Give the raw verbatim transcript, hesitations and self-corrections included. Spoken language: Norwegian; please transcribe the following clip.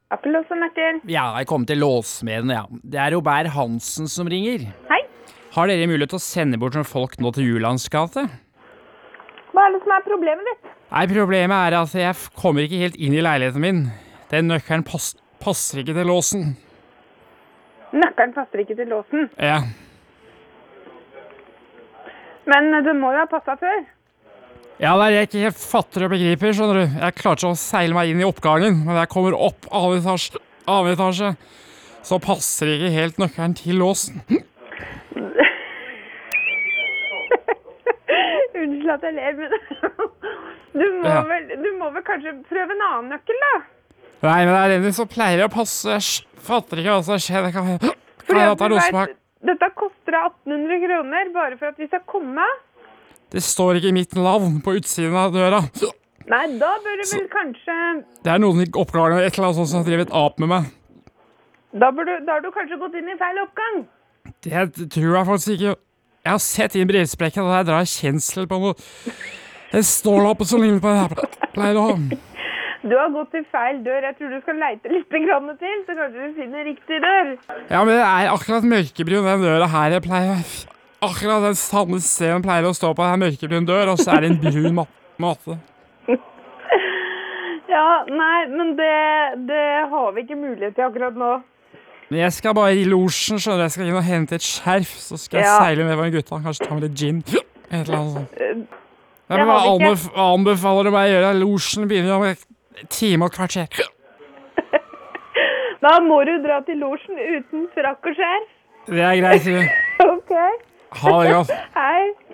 Appellås og nøkkel. Ja, jeg kom til låsmeden, ja. Det er Robert Hansen som ringer. Hei. Har dere mulighet til å sende bort noen folk nå til Julands gate? Hva er det som er problemet ditt? Nei, problemet er at jeg f- kommer ikke helt inn i leiligheten min. Den nøkkelen pass passer ikke til låsen. Nøkkelen passer ikke til låsen. Ja. Men det må jo ha passet før. Ja, det er jeg ikke helt fatter og begriper, skjønner du. Jeg klarte ikke å seile meg inn i oppgangen, men jeg kommer opp annen etasje, annen etasje, så passer ikke helt nøkkelen til låsen. Unnskyld at jeg ler, men du må, Ja. vel, du må vel kanskje prøve en annen nøkkel, da? Nei, men det er den som pleier å passe. Jeg sk- fatter ikke hva som skjer. Det kan, kan Fordi hende at at det er du noe som vet, er... dette koster atten hundre kroner bare for at vi skal komme. Det står ikke mitt navn på utsiden av døra. Nei, da bør du vel kanskje... Det er noen i oppgangen et eller annet sånt som har drevet ap med meg. Da, bør du, da har du kanskje gått inn i feil oppgang. Det tror jeg faktisk ikke. Jeg har sett inn brevsprekken, og der drar jeg kjensel på noe. En stålappe som ligner på det her. Pleier å ha. Du har gått i feil dør. Jeg tror du skal leite litt grann til, så kanskje du finner riktig dør. Ja, men det er akkurat mørkebrun den døra her jeg pleier. Akkurat den samme scenen pleier å stå på. Det er mørkebrun dør, og så er det en brun mat matte. Ja, nei, men det, det har vi ikke mulighet til akkurat nå. Men jeg skal bare i losjen, skjønner du. Jeg skal inn og hente et skjerf, så skal jeg Ja. seile med med gutta. Kanskje ta med litt gin. Et eller annet sånt. Ja, det men hva har vi ikke. anbef anbefaler du meg å gjøre? Losjen begynner om en time og kvarter. Da må du dra til losjen uten frakk og skjerf. Det er greit, du. Ok. Ha det godt. Hei.